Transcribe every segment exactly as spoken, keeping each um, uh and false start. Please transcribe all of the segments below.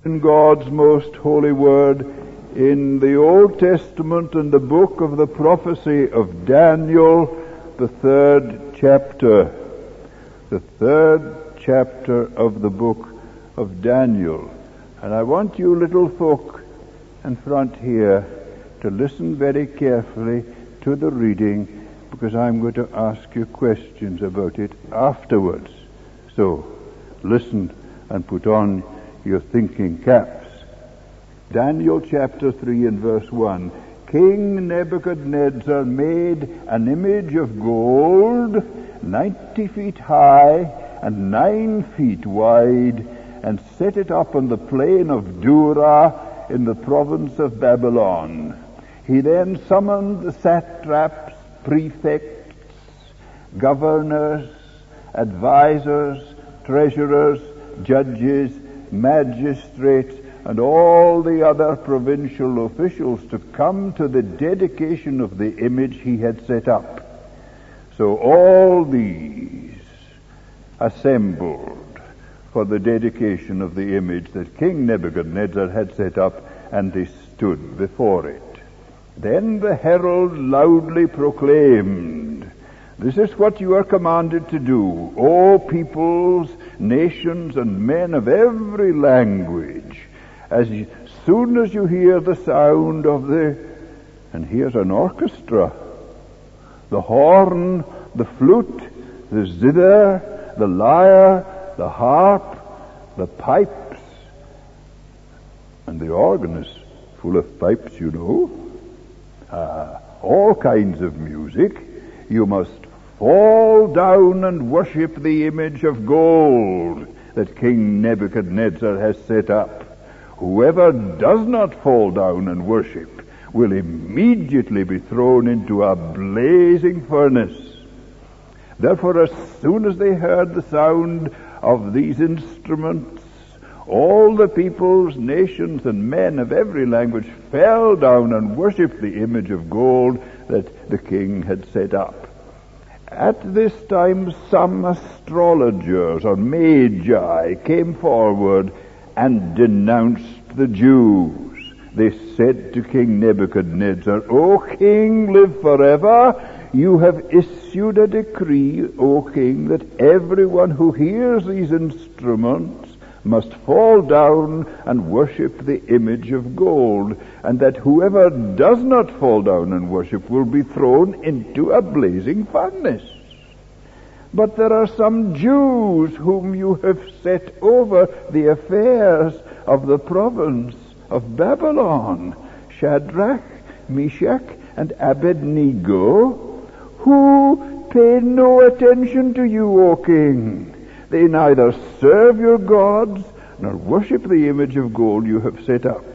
In God's most holy word, in the Old Testament and the book of the prophecy of Daniel, the third chapter. The third chapter of the book of Daniel. And I want you little folk in front here to listen very carefully to the reading, because I'm going to ask you questions about it afterwards. So, listen and put on your thinking caps. Daniel chapter three and verse one. King Nebuchadnezzar made an image of gold ninety feet high and nine feet wide, and set it up on the plain of Dura in the province of Babylon. He then summoned the satraps, prefects, governors, advisors, treasurers, judges, magistrates, and all the other provincial officials to come to the dedication of the image he had set up. So all these assembled for the dedication of the image that King Nebuchadnezzar had set up, and they stood before it. Then the herald loudly proclaimed, "This is what you are commanded to do, O peoples, nations, and men of every language. As soon as you hear the sound of the," and here's an orchestra, "the horn, the flute, the zither, the lyre, the harp, the pipes," and the organ is full of pipes, you know, uh, all kinds of music, "you must fall down and worship the image of gold that King Nebuchadnezzar has set up. Whoever does not fall down and worship will immediately be thrown into a blazing furnace." Therefore, as soon as they heard the sound of these instruments, all the peoples, nations, and men of every language fell down and worshipped the image of gold that the king had set up. At this time some astrologers or magi came forward and denounced the Jews. They said to King Nebuchadnezzar, "O king, live forever. You have issued a decree, O king, that everyone who hears these instruments must fall down and worship the image of gold, and that whoever does not fall down and worship will be thrown into a blazing furnace. But there are some Jews whom you have set over the affairs of the province of Babylon, Shadrach, Meshach, and Abednego, who pay no attention to you, O king. They neither serve your gods nor worship the image of gold you have set up."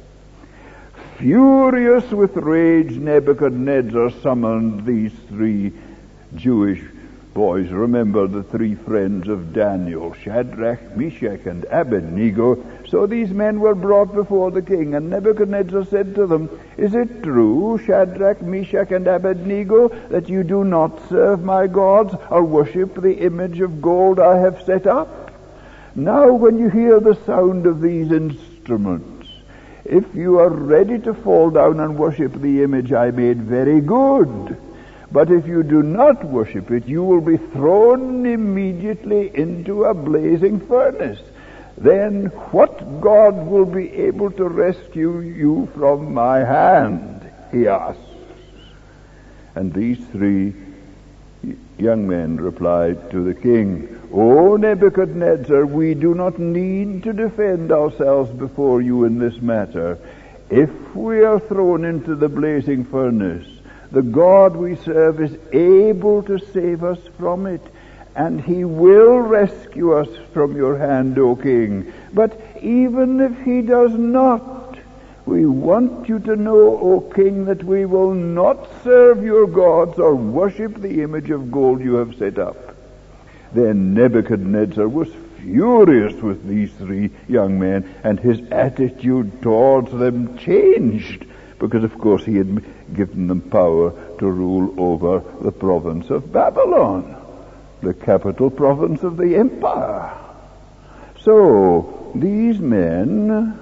Furious with rage, Nebuchadnezzar summoned these three Jewish boys. Remember the three friends of Daniel, Shadrach, Meshach, and Abednego. So these men were brought before the king, and Nebuchadnezzar said to them, "Is it true, Shadrach, Meshach, and Abednego, that you do not serve my gods or worship the image of gold I have set up? Now when you hear the sound of these instruments, if you are ready to fall down and worship the image I made, very good. But if you do not worship it, you will be thrown immediately into a blazing furnace. Then what God will be able to rescue you from my hand?" he asked. And these three young men replied to the king, "O Nebuchadnezzar, we do not need to defend ourselves before you in this matter. If we are thrown into the blazing furnace, the God we serve is able to save us from it, and he will rescue us from your hand, O king. But even if he does not, we want you to know, O king, that we will not serve your gods or worship the image of gold you have set up." Then Nebuchadnezzar was furious with these three young men, and his attitude towards them changed, because of course he had given them power to rule over the province of Babylon, the capital province of the empire. So these men,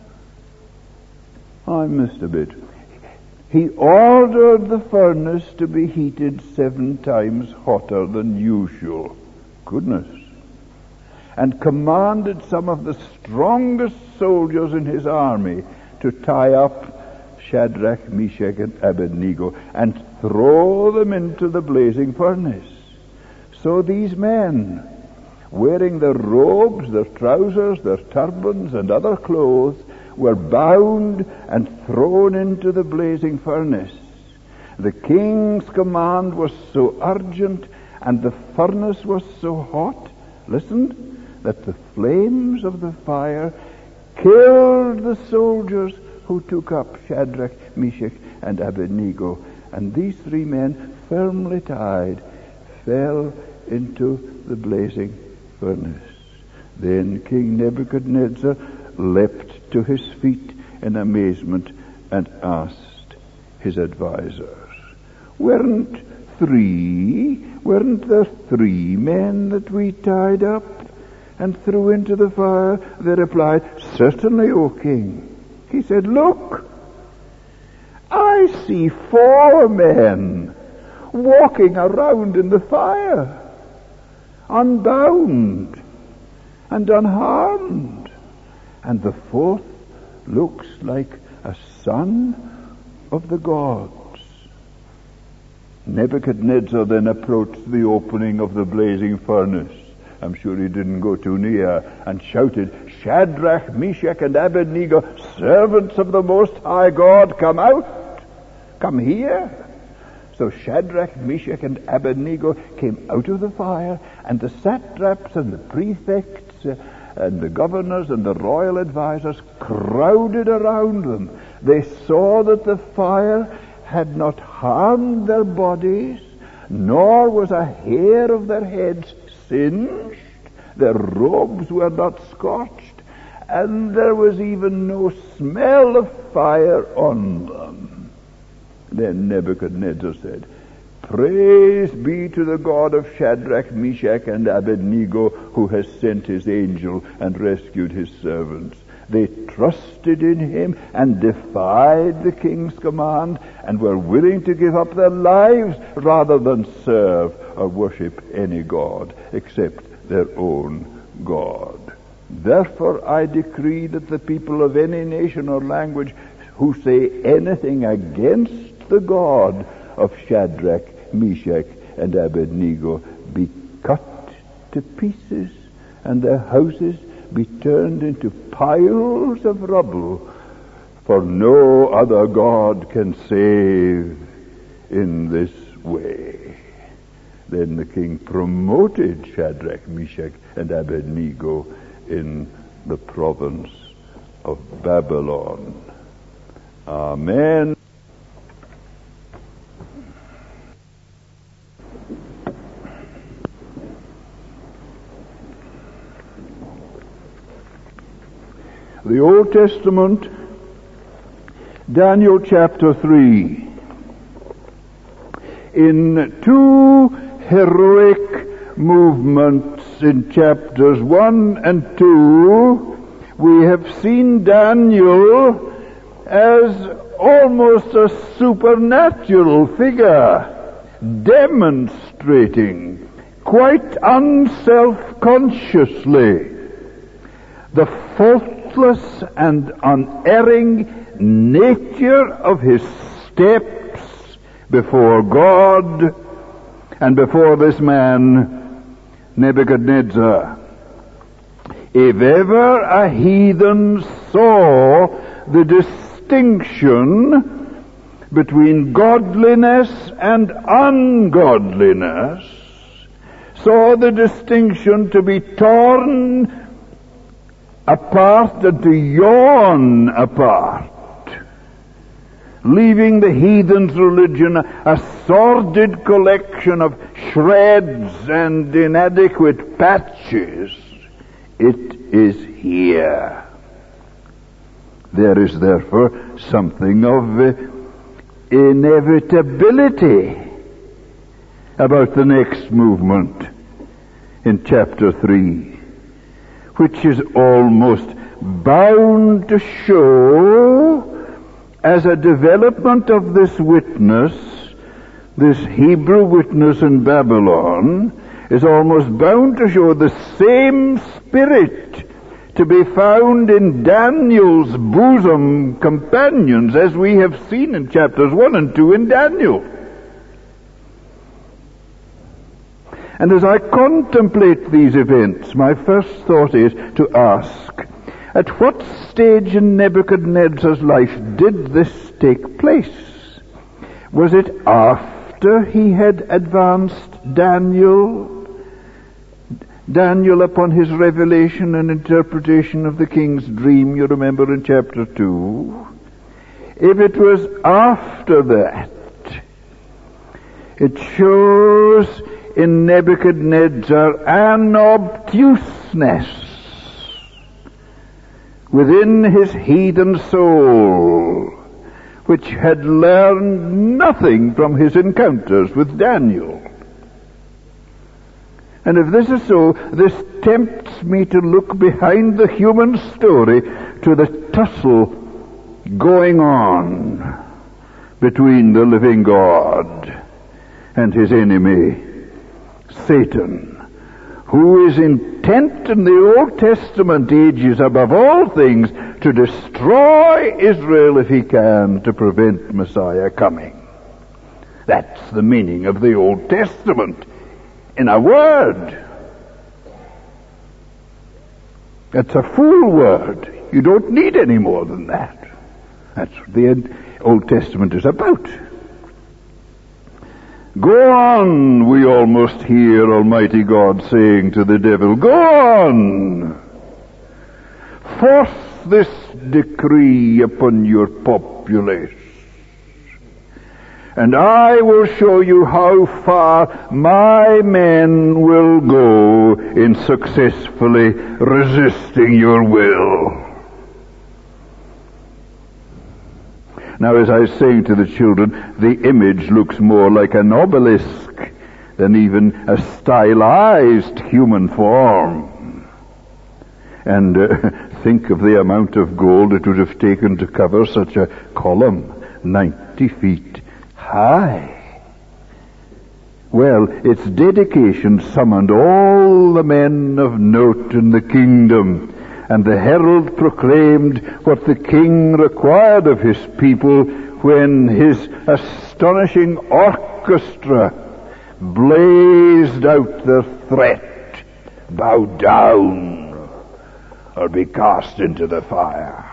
I missed a bit. He ordered the furnace to be heated seven times hotter than usual. Goodness. And commanded some of the strongest soldiers in his army to tie up Shadrach, Meshach, and Abednego and throw them into the blazing furnace. So these men, wearing their robes, their trousers, their turbans, and other clothes, were bound and thrown into the blazing furnace. The king's command was so urgent and the furnace was so hot, listen, that the flames of the fire killed the soldiers who took up Shadrach, Meshach, and Abednego. And these three men, firmly tied, fell into the blazing furnace. Then King Nebuchadnezzar leapt to his feet in amazement and asked his advisors, Weren't three, weren't there three men that we tied up and threw into the fire? They replied, Certainly, O king. He said, Look, I see four men walking around in the fire, unbound and unharmed. And the fourth looks like a son of the gods. Nebuchadnezzar then approached the opening of the blazing furnace. I'm sure he didn't go too near, and shouted, Shadrach, Meshach, and Abednego, servants of the Most High God, come out, come here. So Shadrach, Meshach, and Abednego came out of the fire, and the satraps and the prefects uh, and the governors and the royal advisors crowded around them. They saw that the fire had not harmed their bodies, nor was a hair of their heads singed. Their robes were not scorched, and there was even no smell of fire on them. Then Nebuchadnezzar said, Praise be to the God of Shadrach, Meshach, and Abednego, who has sent his angel and rescued his servants. They trusted in him and defied the king's command and were willing to give up their lives rather than serve or worship any god except their own God. Therefore I decree that the people of any nation or language who say anything against the God of Shadrach, Meshach, and Abednego be cut to pieces, and their houses be turned into piles of rubble, for no other God can save in this way. Then the king promoted Shadrach, Meshach, and Abednego in the province of Babylon. Amen. The Old Testament, Daniel chapter three. In two heroic movements in chapters one and two, we have seen Daniel as almost a supernatural figure, demonstrating quite unself-consciously the faultless and unerring nature of his steps before God and before this man Nebuchadnezzar. If ever a heathen saw the distinction between godliness and ungodliness, saw the distinction to be torn apart and to yawn apart, leaving the heathen's religion a sordid collection of shreds and inadequate patches, it is here. There is therefore something of uh, inevitability about the next movement in chapter three, which is almost bound to show, as a development of this witness, this Hebrew witness in Babylon, is almost bound to show the same spirit to be found in Daniel's bosom companions, as we have seen in chapters one and two in Daniel. And as I contemplate these events, my first thought is to ask, at what stage in Nebuchadnezzar's life did this take place? Was it after he had advanced Daniel? Daniel upon his revelation and interpretation of the king's dream, you remember in chapter two? If it was after that, it shows in Nebuchadnezzar an obtuseness within his heathen soul, which had learned nothing from his encounters with Daniel. And if this is so, this tempts me to look behind the human story to the tussle going on between the living God and his enemy, Satan, who is intent in the Old Testament ages above all things to destroy Israel if he can, to prevent Messiah coming. That's the meaning of the Old Testament in a word. It's a full word. You don't need any more than that. That's what the Old Testament is about. Go on, we almost hear Almighty God saying to the devil, go on, force this decree upon your populace, and I will show you how far my men will go in successfully resisting your will. Now, as I was saying to the children, the image looks more like an obelisk than even a stylized human form. And uh, think of the amount of gold it would have taken to cover such a column, ninety feet high. Well, its dedication summoned all the men of note in the kingdom, and the herald proclaimed what the king required of his people when his astonishing orchestra blazed out the threat, bow down or be cast into the fire.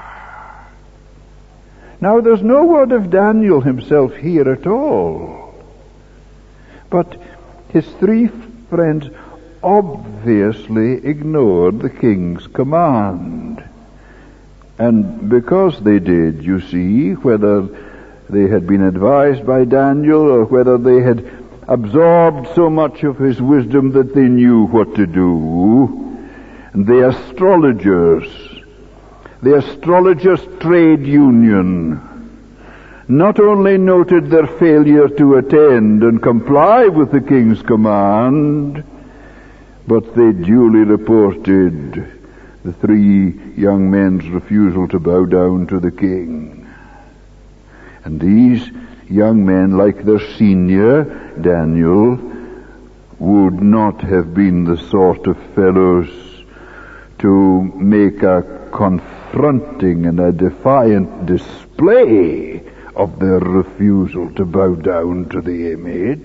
Now, there's no word of Daniel himself here at all, but his three friends obviously ignored the king's command. And because they did, you see, whether they had been advised by Daniel or whether they had absorbed so much of his wisdom that they knew what to do, the astrologers, the astrologers' trade union, not only noted their failure to attend and comply with the king's command, but they duly reported the three young men's refusal to bow down to the king. And these young men, like their senior, Daniel, would not have been the sort of fellows to make a confronting and a defiant display of their refusal to bow down to the image,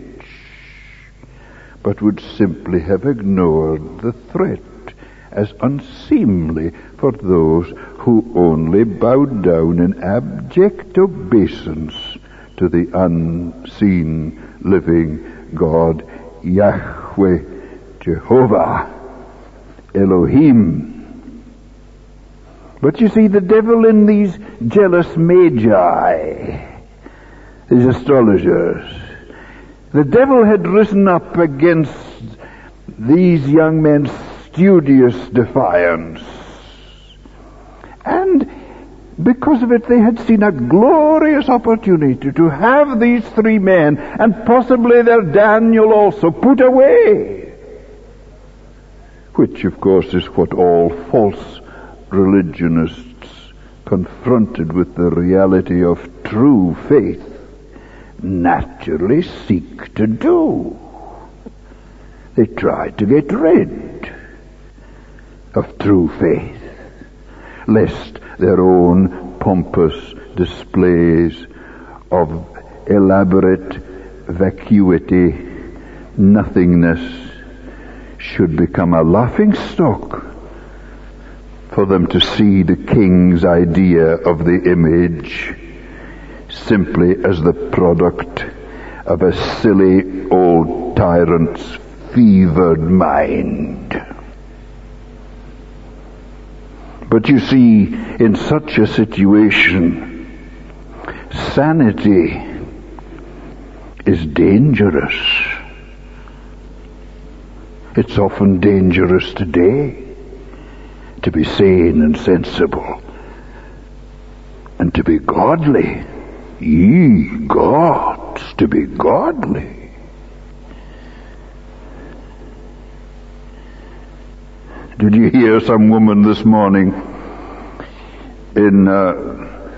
but would simply have ignored the threat as unseemly for those who only bowed down in abject obeisance to the unseen living God, Yahweh, Jehovah, Elohim. But you see, the devil in these jealous magi, these astrologers, the devil had risen up against these young men's studious defiance. And because of it, they had seen a glorious opportunity to have these three men, and possibly their Daniel also, put away, which of course is what all false religionists confronted with the reality of true faith naturally seek to do. They try to get rid of true faith, lest their own pompous displays of elaborate vacuity, nothingness, should become a laughing stock for them to see the king's idea of the image simply as the product of a silly old tyrant's fevered mind. But you see, in such a situation, sanity is dangerous. It's often dangerous today to be sane and sensible and to be godly. Ye gods, to be godly. Did you hear some woman this morning in uh,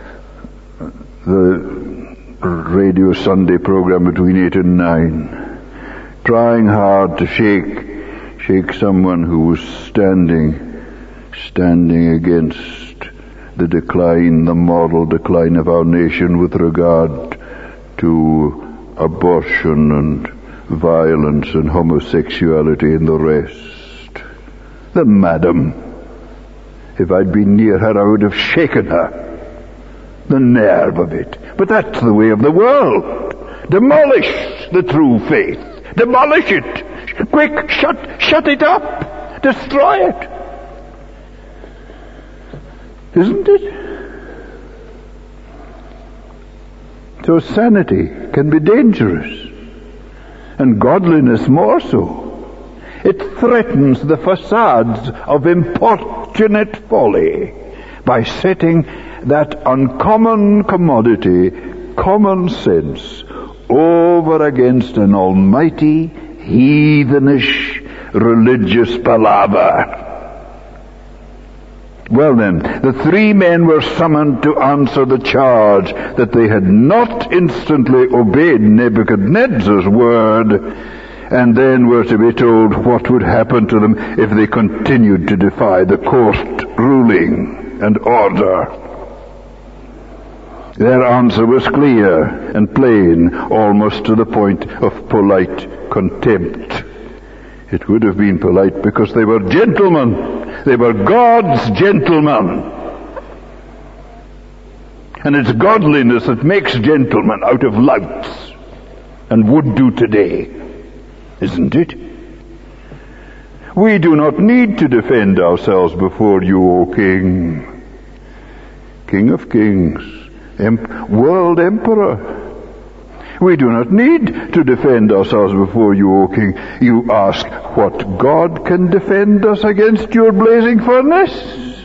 the Radio Sunday program between eight and nine, trying hard to shake, shake someone who was standing, standing against the decline, the moral decline of our nation with regard to abortion and violence and homosexuality and the rest. The madam, if I'd been near her, I would have shaken her. The nerve of it. But that's the way of the world. Demolish the true faith. Demolish it. Quick, shut, shut it up. Destroy it. Isn't it? So sanity can be dangerous, and godliness more so. It threatens the facades of importunate folly by setting that uncommon commodity, common sense, over against an almighty, heathenish, religious palaver. Well then, the three men were summoned to answer the charge that they had not instantly obeyed Nebuchadnezzar's word, and then were to be told what would happen to them if they continued to defy the court ruling and order. Their answer was clear and plain, almost to the point of polite contempt. It would have been polite because they were gentlemen. They were God's gentlemen. And it's godliness that makes gentlemen out of louts, and would do today, isn't it? We do not need to defend ourselves before you, O King, King of Kings, em- World Emperor. We do not need to defend ourselves before you, O King. You ask what God can defend us against your blazing furnace?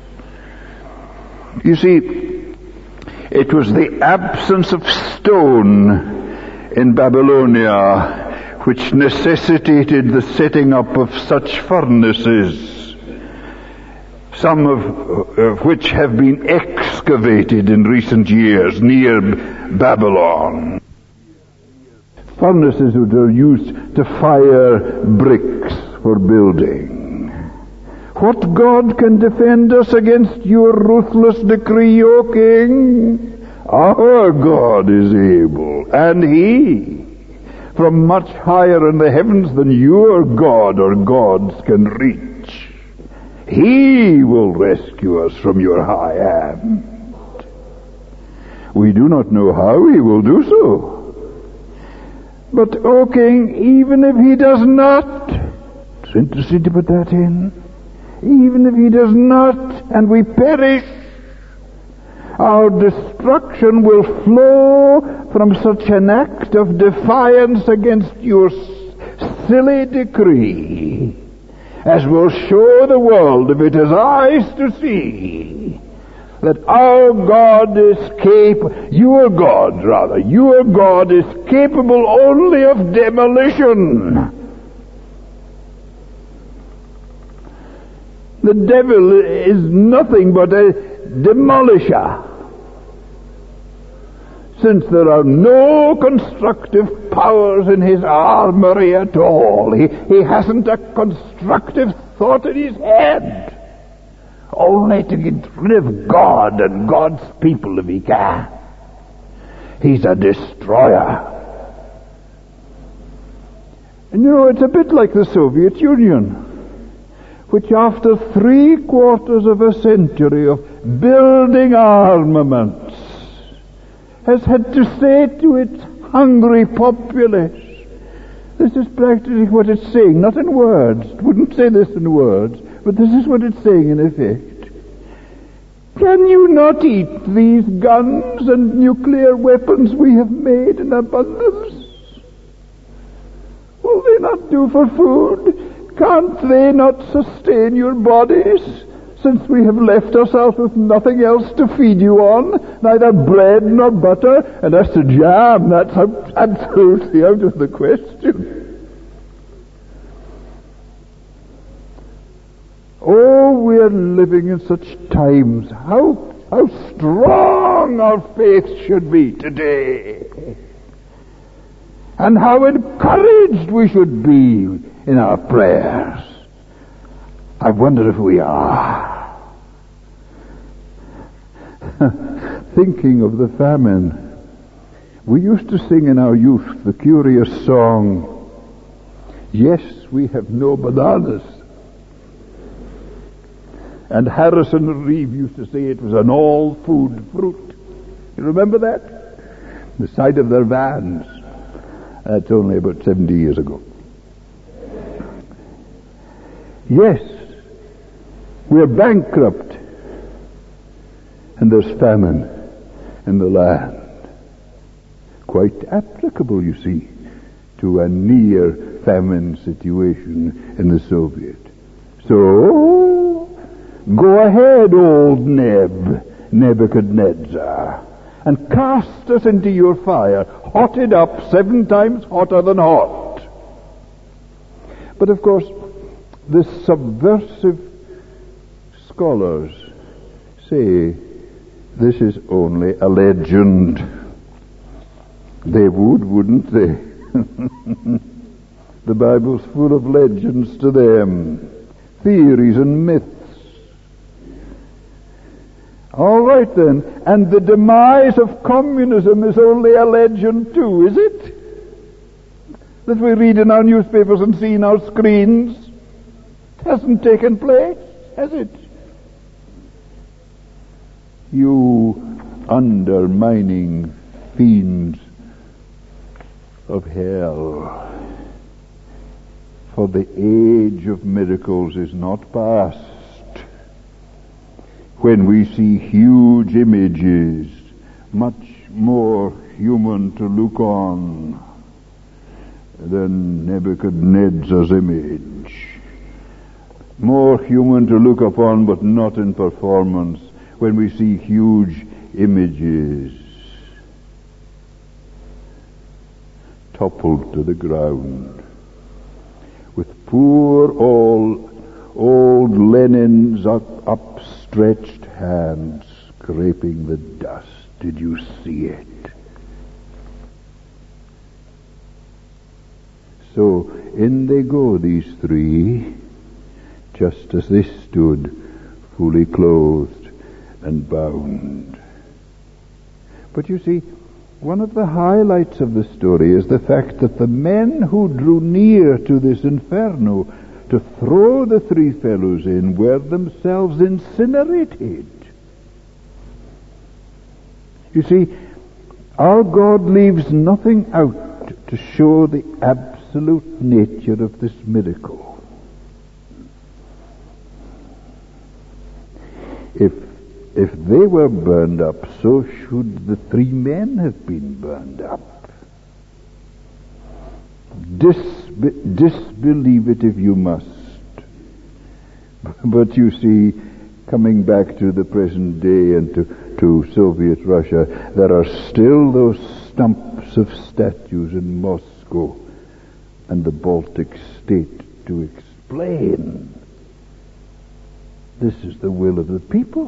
You see, it was the absence of stone in Babylonia which necessitated the setting up of such furnaces, some of, of which have been excavated in recent years near Babylon. Furnaces which are used to fire bricks for building. What God can defend us against your ruthless decree, O King? Our God is able, and He, from much higher in the heavens than your God or gods can reach. He will rescue us from your high hand. We do not know how He will do so. But, O King, even if He does not, it's interesting to put that in, even if He does not, and we perish, our destruction will flow from such an act of defiance against your silly decree, as will show the world, if it has eyes to see, that our God is capable, your God rather, your God is capable only of demolition. The devil is nothing but a demolisher. Since there are no constructive powers in his armory at all, he, he hasn't a constructive thought in his head. Only to get rid of God and God's people if he can. He's a destroyer. And you know, it's a bit like the Soviet Union, which after three quarters of a century of building armaments has had to say to its hungry populace, this is practically what it's saying, not in words, it wouldn't say this in words, but this is what it's saying in effect. Can you not eat these guns and nuclear weapons we have made in abundance? Will they not do for food? Can't they not sustain your bodies, since we have left ourselves with nothing else to feed you on, neither bread nor butter, and as to jam, that's absolutely out of the question. Oh, we are living in such times. How, how strong our faith should be today. And how encouraged we should be in our prayers. I wonder if we are. Thinking of the famine, we used to sing in our youth the curious song, "Yes, we have no bananas." And Harrison Reeve used to say it was an all-food fruit. You remember that? The side of their vans. That's only about seventy years ago. Yes, we're bankrupt. And there's famine in the land. Quite applicable, you see, to a near famine situation in the Soviet. So, go ahead, old Neb, Nebuchadnezzar, and cast us into your fire, hotted up seven times hotter than hot. But of course, the subversive scholars say this is only a legend. They would, wouldn't they? The Bible's full of legends to them, theories and myths. All right then, and the demise of communism is only a legend too, is it? That we read in our newspapers and see in our screens. It hasn't taken place, has it? You undermining fiends of hell. For the age of miracles is not past. When we see huge images, much more human to look on than Nebuchadnezzar's image. More human to look upon, but not in performance. When we see huge images toppled to the ground, with poor old, old Lenin's up, upstretched hands scraping the dust. Did you see it? So in they go, these three, just as they stood, fully clothed and bound. But you see, one of the highlights of the story is the fact that the men who drew near to this inferno to throw the three fellows in were themselves incinerated. You see, our God leaves nothing out to show the absolute nature of this miracle. If If they were burned up, so should the three men have been burned up. Disbe- disbelieve it if you must. But you see, coming back to the present day and to, to Soviet Russia, there are still those stumps of statues in Moscow and the Baltic state to explain This is the will of the people.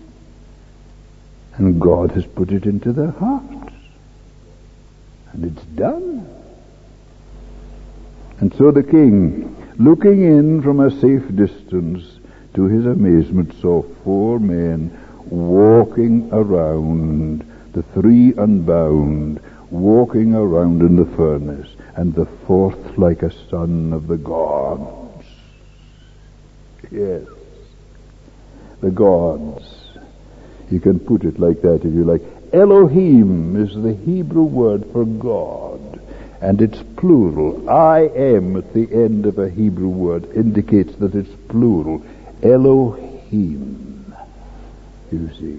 And God has put it into their hearts. And it's done. And so the king, looking in from a safe distance, to his amazement saw four men walking around, the three unbound, walking around in the furnace, and the fourth like a son of the gods. Yes, the gods. You can put it like that if you like. Elohim is the Hebrew word for God, and it's plural. I am at the end of a Hebrew word indicates that it's plural. Elohim, you see.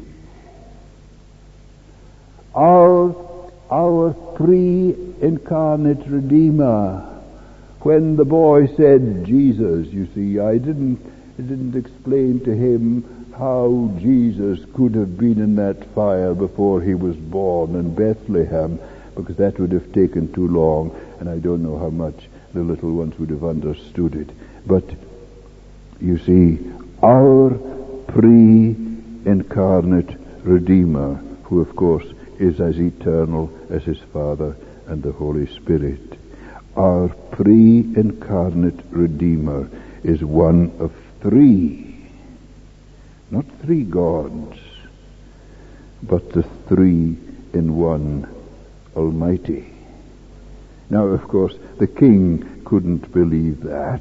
Our, our pre-incarnate Redeemer. When the boy said Jesus, you see, I didn't, I didn't explain to him how Jesus could have been in that fire before he was born in Bethlehem, because that would have taken too long, and I don't know how much the little ones would have understood it. But, you see, our pre-incarnate Redeemer, who of course is as eternal as his Father and the Holy Spirit, our pre-incarnate Redeemer is one of three, not three gods, but the three in one Almighty. Now, of course, the king couldn't believe that.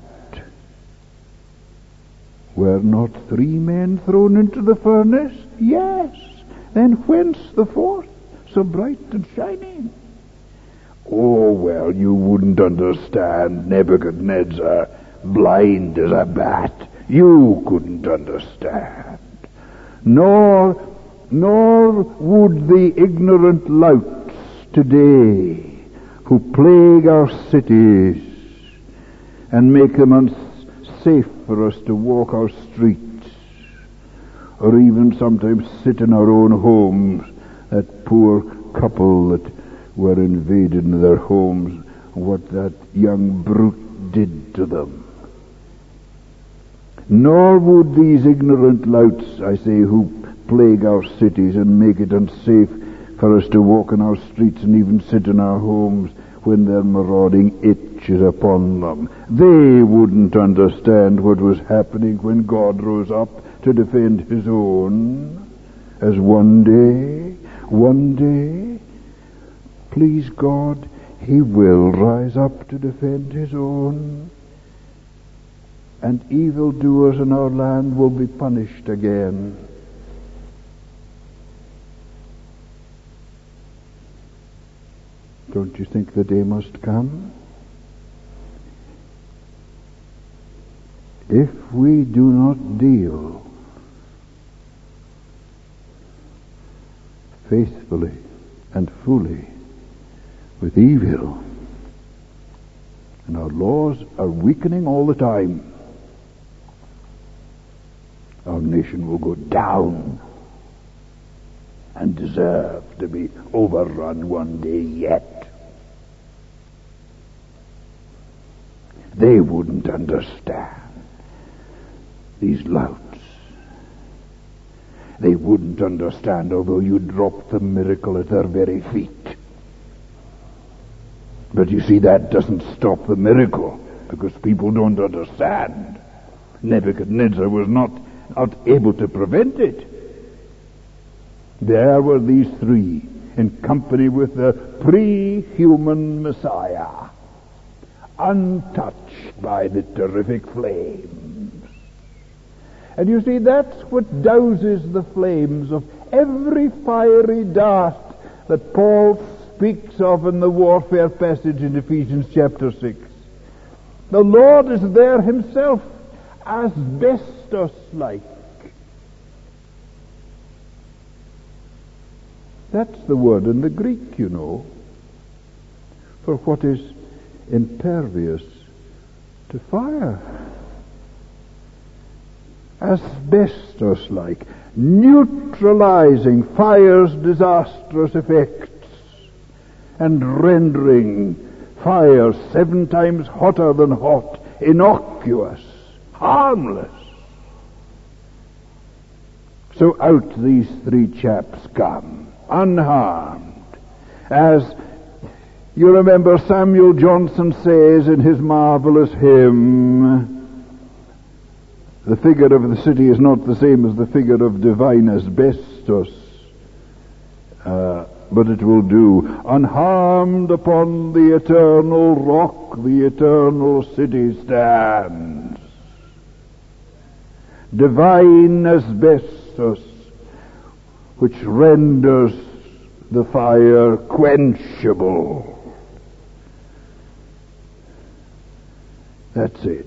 Were not three men thrown into the furnace? Yes. Then whence the fourth, so bright and shining? Oh, well, you wouldn't understand, Nebuchadnezzar, blind as a bat. You couldn't understand. Nor, nor would the ignorant louts today who plague our cities and make them unsafe for us to walk our streets, or even sometimes sit in our own homes, that poor couple that were invaded in their homes, what that young brute did to them. Nor would these ignorant louts, I say, who plague our cities and make it unsafe for us to walk in our streets and even sit in our homes when their marauding itch is upon them. They wouldn't understand what was happening when God rose up to defend his own, as one day, one day, please God, he will rise up to defend his own, and evildoers in our land will be punished again. Don't you think the day must come? If we do not deal faithfully and fully with evil, and our laws are weakening all the time, our nation will go down and deserve to be overrun one day yet. They wouldn't understand, these louts. They wouldn't understand, although you dropped the miracle at their very feet. But you see, that doesn't stop the miracle, because people don't understand. Nebuchadnezzar was not, not able to prevent it. There were these three in company with the pre-human Messiah, untouched by the terrific flames. And you see, that's what douses the flames of every fiery dart that Paul speaks of in the warfare passage in Ephesians chapter six. The Lord is there himself, asbestos-like. That's the word in the Greek, you know, for what is impervious to fire. Asbestos-like, neutralizing fire's disastrous effects and rendering fire seven times hotter than hot, innocuous, harmless. So out these three chaps come, unharmed. As you remember Samuel Johnson says in his marvelous hymn, the figure of the city is not the same as the figure of divine asbestos, uh, but it will do. Unharmed upon the eternal rock, the eternal city stands. Divine asbestos, which renders the fire quenchable. That's it.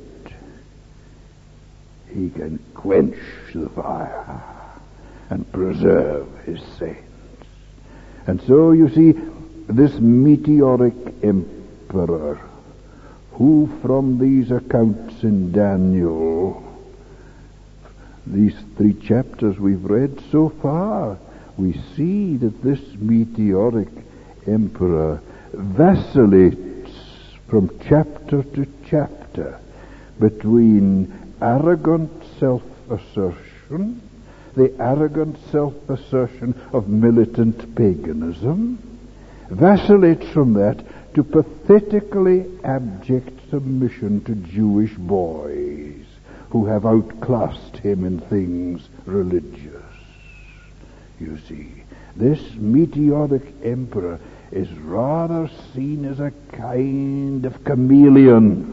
He can quench the fire and preserve his saints. And so you see, this meteoric emperor, who from these accounts in Daniel, these three chapters we've read so far, we see that this meteoric emperor vacillates from chapter to chapter between arrogant self-assertion, the arrogant self-assertion of militant paganism, vacillates from that to pathetically abject submission to Jewish boys who have outclassed him in things religious. You see, this meteoric emperor is rather seen as a kind of chameleon.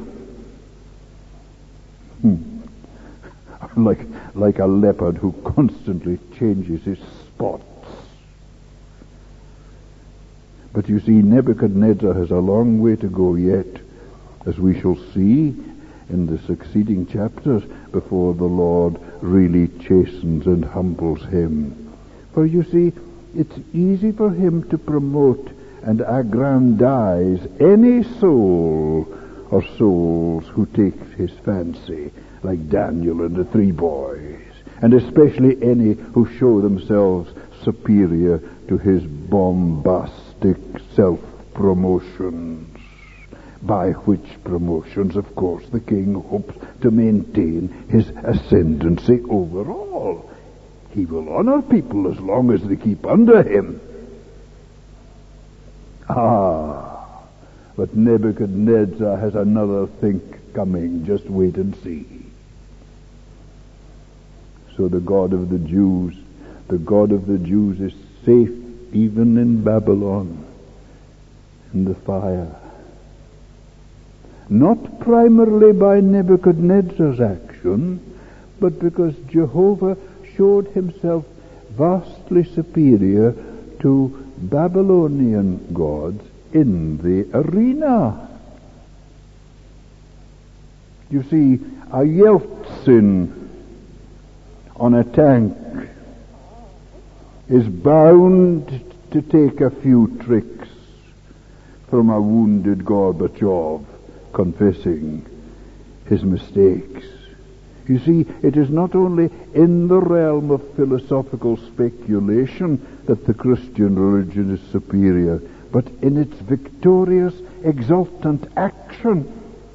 Hmm. like, like a leopard who constantly changes his spots. But you see, Nebuchadnezzar has a long way to go yet, as we shall see in the succeeding chapters, before the Lord really chastens and humbles him. For you see, it's easy for him to promote and aggrandize any soul or souls who take his fancy, like Daniel and the three boys, and especially any who show themselves superior to his bombastic self-promotions, by which promotions, of course, the king hopes to maintain his ascendancy over all. He will honor people as long as they keep under him. Ah, but Nebuchadnezzar has another think coming. Just wait and see. So the God of the Jews, the God of the Jews is safe even in Babylon, in the fire. Not primarily by Nebuchadnezzar's action, but because Jehovah showed himself vastly superior to Babylonian gods in the arena. You see, a Yeltsin on a tank is bound to take a few tricks from a wounded Gorbachev confessing his mistakes. You see, it is not only in the realm of philosophical speculation that the Christian religion is superior, but in its victorious, exultant action.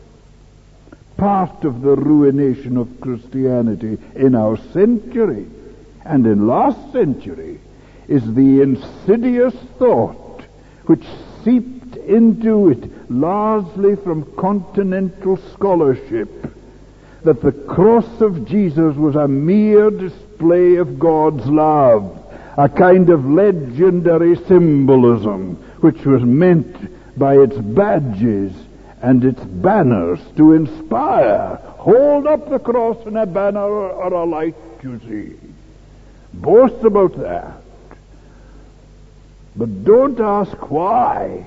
Part of the ruination of Christianity in our century and in last century is the insidious thought which seeped into it largely from continental scholarship, that the cross of Jesus was a mere display of God's love, a kind of legendary symbolism which was meant by its badges and its banners to inspire. Hold up the cross and a banner or a light, you see. Boast about that. But don't ask why.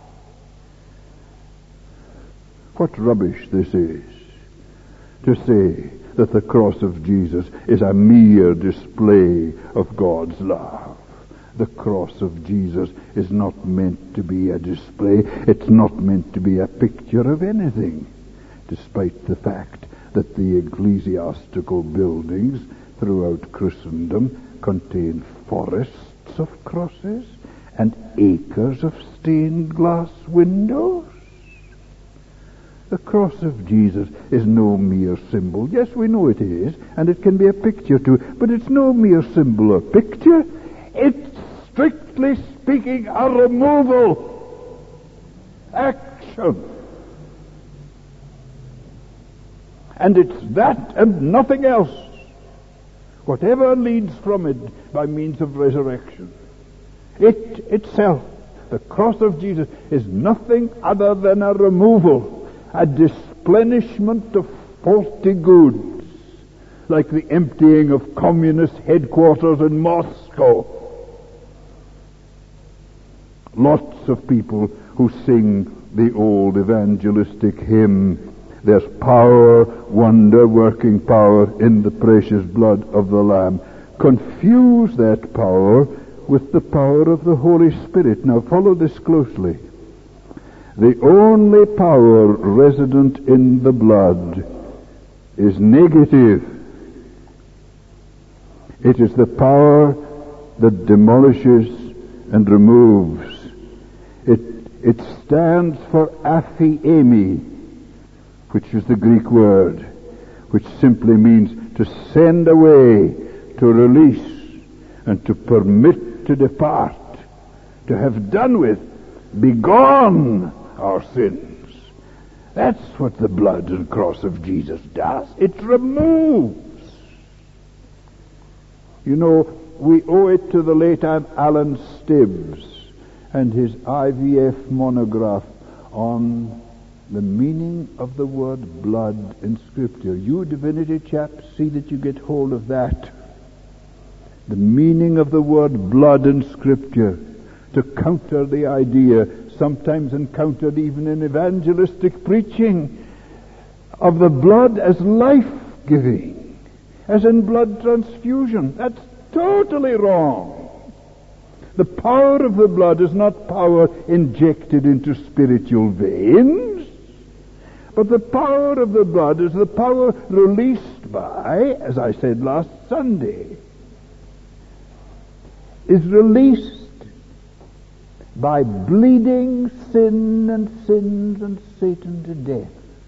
What rubbish this is, to say that the cross of Jesus is a mere display of God's love. The cross of Jesus is not meant to be a display. It's not meant to be a picture of anything, despite the fact that the ecclesiastical buildings throughout Christendom contain forests of crosses and acres of stained glass windows. The cross of Jesus is no mere symbol. Yes, we know it is, and it can be a picture too, but it's no mere symbol or picture. It's, strictly speaking, a removal. Action. And it's that and nothing else. Whatever leads from it by means of resurrection. It itself, the cross of Jesus, is nothing other than a removal, a displenishment of faulty goods, like the emptying of communist headquarters in Moscow. Lots of people who sing the old evangelistic hymn, "There's power, wonder, working power in the precious blood of the Lamb," confuse that power with the power of the Holy Spirit. Now follow this closely. The only power resident in the blood is negative. It is the power that demolishes and removes. It, it stands for aphiemi, which is the Greek word, which simply means to send away, to release, and to permit to depart, to have done with, begone our sins. That's what the blood and cross of Jesus does. It removes. You know, we owe it to the late Alan Stibbs and his I V F monograph on the meaning of the word blood in Scripture. You divinity chaps, see that you get hold of that. The meaning of the word blood in Scripture, to counter the idea, sometimes encountered even in evangelistic preaching, of the blood as life-giving, as in blood transfusion. That's totally wrong. The power of the blood is not power injected into spiritual veins, but the power of the blood is the power released by, as I said last Sunday, is released by bleeding sin and sins and Satan to death.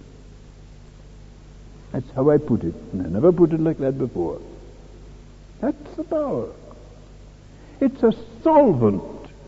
That's how I put it, and I never put it like that before. That's the power. It's a solvent.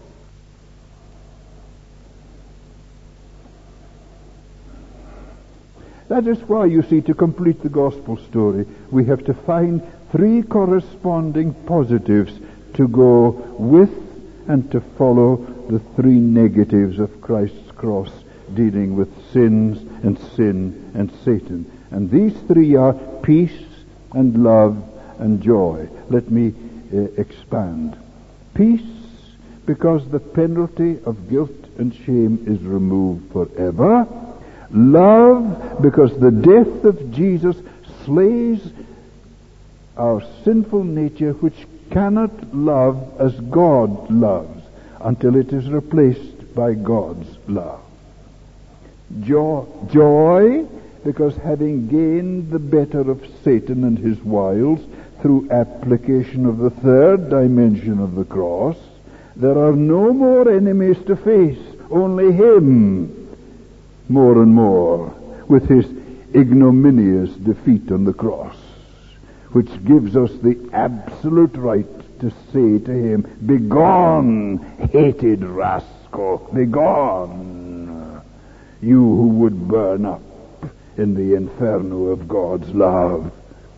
That is why, you see, to complete the gospel story, we have to find three corresponding positives to go with and to follow the three negatives of Christ's cross, dealing with sins and sin and Satan. And these three are peace and love and joy. Let me uh, expand. Peace, because the penalty of guilt and shame is removed forever. Love, because the death of Jesus slays our sinful nature, which cannot love as God loves until it is replaced by God's love. Joy, joy, because having gained the better of Satan and his wiles through application of the third dimension of the cross, there are no more enemies to face, only him more and more, with his ignominious defeat on the cross, which gives us the absolute right to say to him, "Begone, hated rascal, begone, you who would burn up in the inferno of God's love."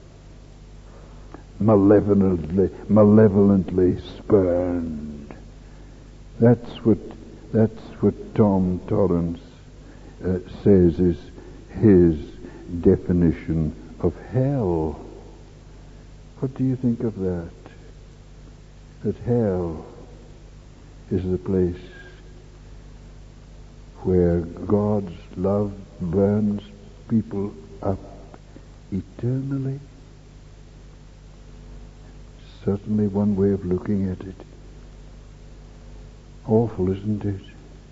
Malevolently, malevolently spurned. That's what, that's what Tom Torrance uh, says is his definition of hell. What do you think of that? That hell is the place where God's love burns people up eternally? Certainly one way of looking at it. Awful, isn't it?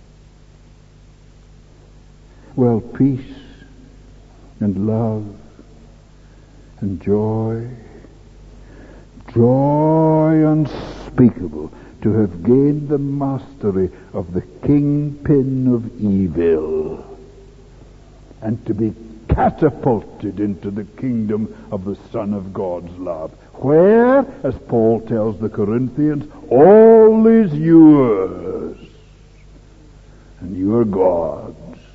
Well, peace and love and joy, joy unspeakable to have gained the mastery of the kingpin of evil. and to be catapulted into the kingdom of the Son of God's love, where, as Paul tells the Corinthians, all is yours, and you are God's.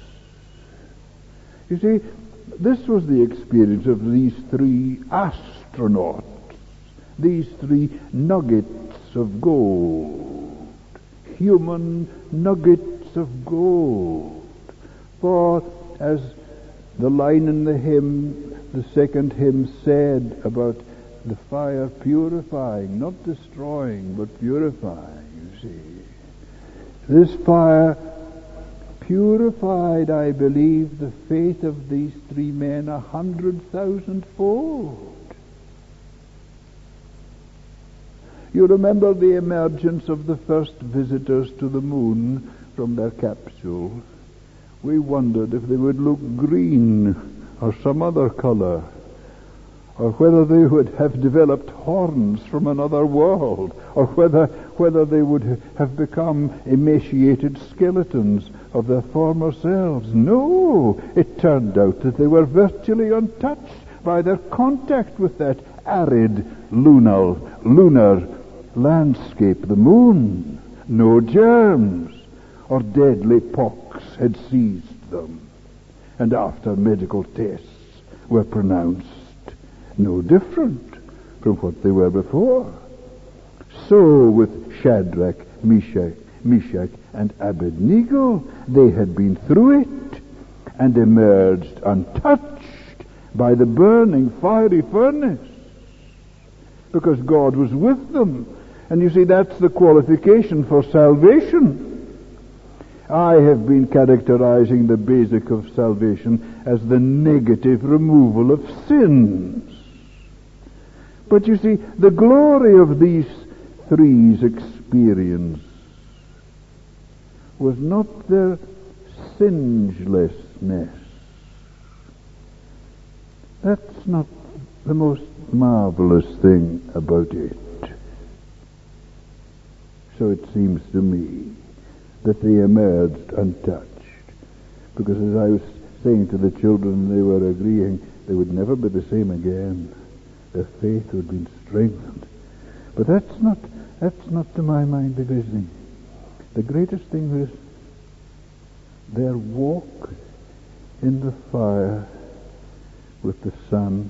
You see, this was the experience of these three astronauts, these three nuggets of gold, human nuggets of gold. For, as the line in the hymn, the second hymn said about the fire purifying, not destroying, but purifying, you see. This fire purified, I believe, the faith of these three men a hundred thousand fold. You remember the emergence of the first visitors to the moon from their capsule. We wondered if they would look green or some other color, or whether they would have developed horns from another world, or whether whether they would have become emaciated skeletons of their former selves. No, it turned out that they were virtually untouched by their contact with that arid lunar, lunar landscape, the moon. No germs or deadly pox had seized them, and after medical tests were pronounced no different from what they were before. So with Shadrach, Meshach, Meshach, and Abednego, they had been through it and emerged untouched by the burning fiery furnace, because God was with them. And you see, that's the qualification for salvation. I have been characterizing the basic of salvation as the negative removal of sins. But you see, the glory of these three's experience was not their singelessness. That's not the most marvelous thing about it. So it seems to me that they emerged untouched. Because as I was saying to the children, they were agreeing they would never be the same again. Their faith would be strengthened. But that's not that's not to my mind the greatest thing. The greatest thing is their walk in the fire with the Son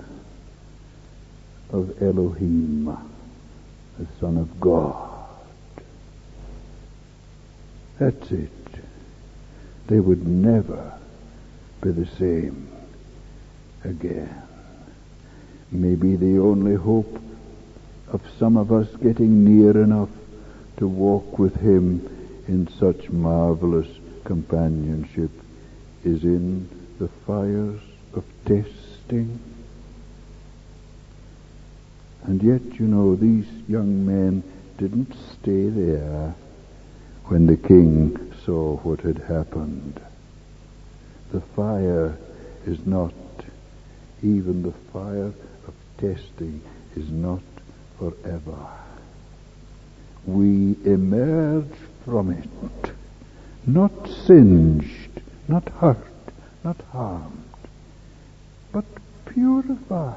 of Elohim, the Son of God. That's it. They would never be the same again. Maybe the only hope of some of us getting near enough to walk with Him in such marvelous companionship is in the fires of testing. And yet, you know, these young men didn't stay there when the king saw what had happened. The fire is not, even the fire of testing is not forever. We emerge from it, not singed, not hurt, not harmed, but purified.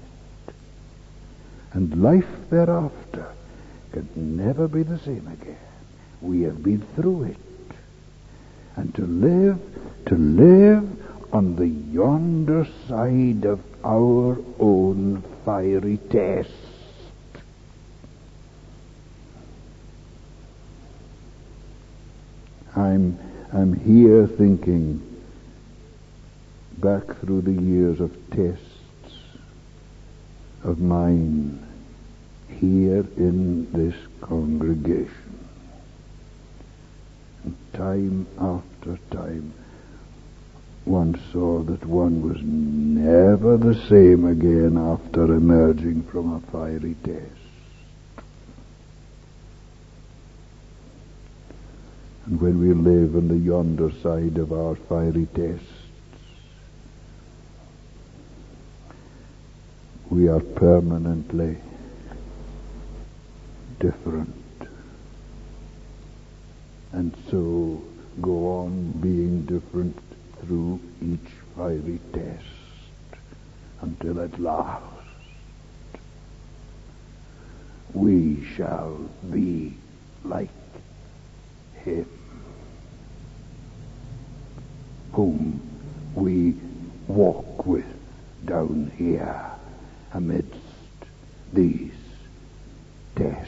And life thereafter can never be the same again. We have been through it. And to live, to live on the yonder side of our own fiery test. I'm, I'm here thinking back through the years of tests of mine here in this congregation. And time after time, one saw that one was never the same again after emerging from a fiery test. And when we live on the yonder side of our fiery tests, we are permanently different. And so go on being different through each fiery test, until at last we shall be like him, whom we walk with down here amidst these tests.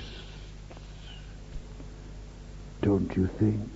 Don't you think?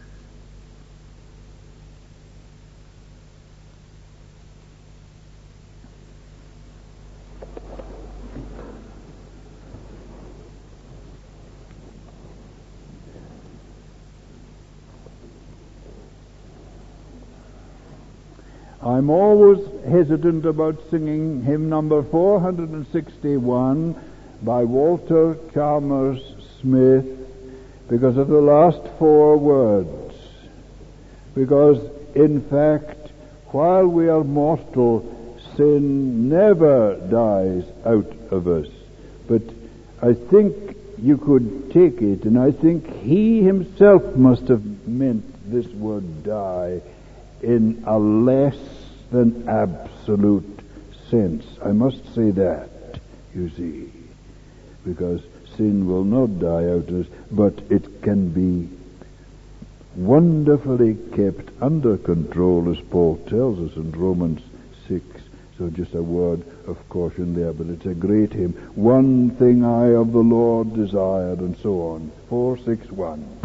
I'm always hesitant about singing hymn number four hundred sixty-one by Walter Chalmers Smith because of the last four words. Because, in fact, while we are mortal, sin never dies out of us. But I think you could take it, and I think he himself must have meant this word die in a less than absolute sense. I must say that, you see, because sin will not die out of us, but it can be wonderfully kept under control, as Paul tells us in Romans six. So just a word of caution there, but it's a great hymn. One thing I of the Lord desired, and so on. four six one.